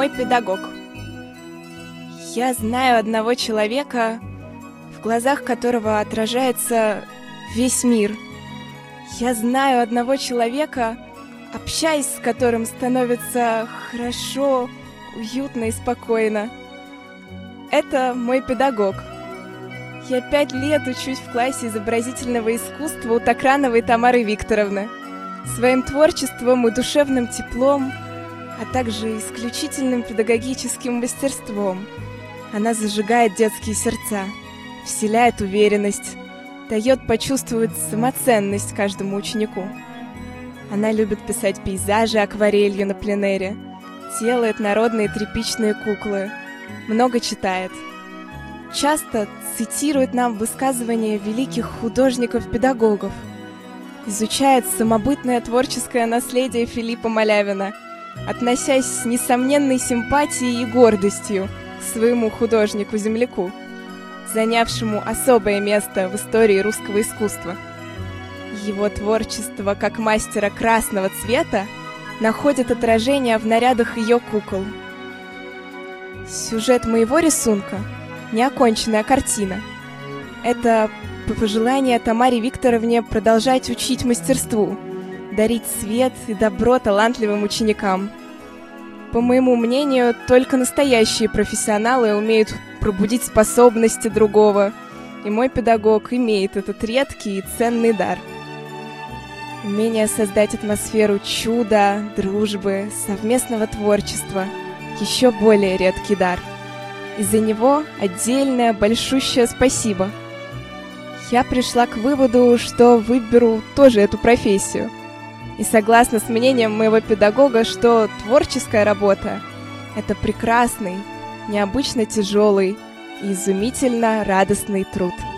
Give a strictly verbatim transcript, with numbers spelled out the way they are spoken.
Мой педагог. Я знаю одного человека, в глазах которого отражается весь мир. Я знаю одного человека, общаясь с которым становится хорошо, уютно и спокойно. Это мой педагог. Я пять лет учусь в классе изобразительного искусства у Токрановой Тамары Викторовны. Своим творчеством и душевным теплом, а также исключительным педагогическим мастерством она зажигает детские сердца, вселяет уверенность, дает почувствовать самоценность каждому ученику. Она любит писать пейзажи акварелью на пленэре, делает народные тряпичные куклы, много читает. Часто цитирует нам высказывания великих художников-педагогов, изучает самобытное творческое наследие Филиппа Малявина, относясь с несомненной симпатией и гордостью к своему художнику-земляку, занявшему особое место в истории русского искусства. Его творчество как мастера красного цвета находит отражение в нарядах ее кукол. Сюжет моего рисунка — неоконченная картина. Это пожелание Тамаре Викторовне продолжать учить мастерству, дарить свет и добро талантливым ученикам. По моему мнению, только настоящие профессионалы умеют пробудить способности другого, и мой педагог имеет этот редкий и ценный дар. Умение создать атмосферу чуда, дружбы, совместного творчества — еще более редкий дар. И за него отдельное большущее спасибо. Я пришла к выводу, что выберу тоже эту профессию. И согласна с мнением моего педагога, что творческая работа — это прекрасный, необычно тяжелый и изумительно радостный труд.